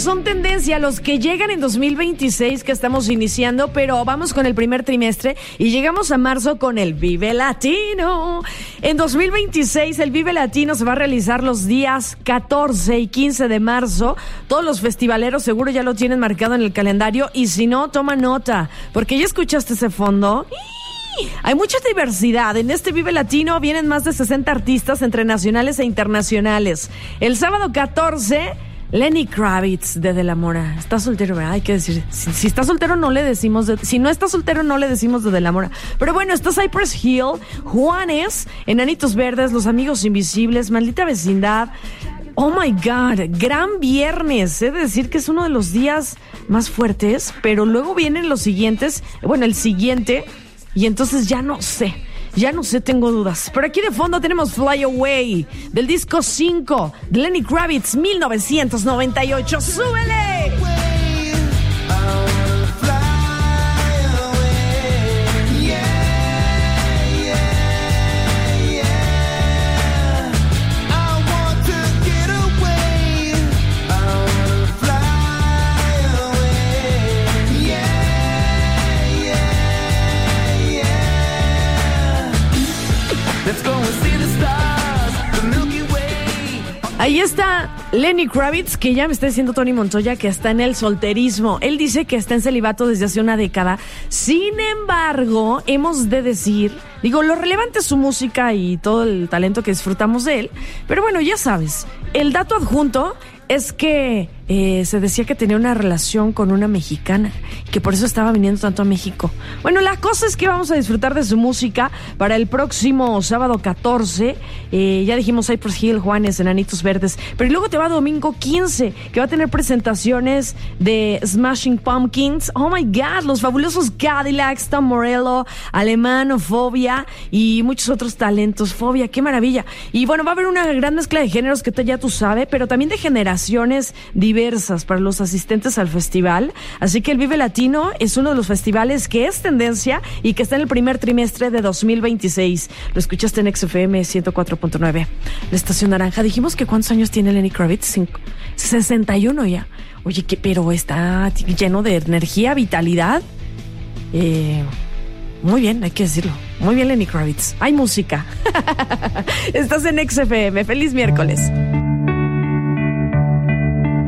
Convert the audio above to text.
Son tendencia los que llegan en 2026 que estamos iniciando, pero vamos con el primer trimestre y llegamos a marzo con el Vive Latino. En 2026 el Vive Latino se va a realizar los días 14 y 15 de marzo. Todos los festivaleros seguro ya lo tienen marcado en el calendario y si no, toma nota, porque ya escuchaste ese fondo. Hay mucha diversidad. En este Vive Latino vienen más de 60 artistas entre nacionales e internacionales. El sábado 14... Lenny Kravitz de la Mora. Está soltero, ¿verdad? Hay que decir. Si está soltero, no le decimos. Si no está soltero, no le decimos de la Mora. Pero bueno, está Cypress Hill, Juanes, Enanitos Verdes, Los Amigos Invisibles, Maldita Vecindad. Oh my God, gran viernes. He de decir que es uno de los días más fuertes, pero luego vienen los siguientes. Bueno, el siguiente. Y entonces ya no sé. Ya no sé, tengo dudas. Pero aquí de fondo tenemos Fly Away, del disco 5, de Lenny Kravitz, 1998. ¡Súbele! Ahí está Lenny Kravitz, que ya me está diciendo Tony Montoya que está en el solterismo. Él dice que está en celibato desde hace una década. Sin embargo, hemos de decir, lo relevante es su música y todo el talento que disfrutamos de él. Pero bueno, ya sabes, el dato adjunto es que se decía que tenía una relación con una mexicana y que por eso estaba viniendo tanto a México. Bueno, la cosa es que vamos a disfrutar de su música para el próximo sábado 14. Ya dijimos Cypress Hill, Juanes, Enanitos Verdes. Pero luego te va domingo 15, que va a tener presentaciones de Smashing Pumpkins. Oh my God, los fabulosos Cadillacs, Tom Morello, Alemán, Fobia y muchos otros talentos. Fobia, qué maravilla. Y bueno, va a haber una gran mezcla de géneros que ya tú sabes, pero también de generaciones diversas para los asistentes al festival. Así que el Vive Latino es uno de los festivales que es tendencia y que está en el primer trimestre de 2026. Lo escuchaste en XFM 104.9. La Estación Naranja. Dijimos que ¿cuántos años tiene Lenny Kravitz? 61 ya. Oye, pero está lleno de energía, vitalidad. Muy bien, hay que decirlo. Muy bien, Lenny Kravitz. Hay música. Estás en XFM. Feliz miércoles.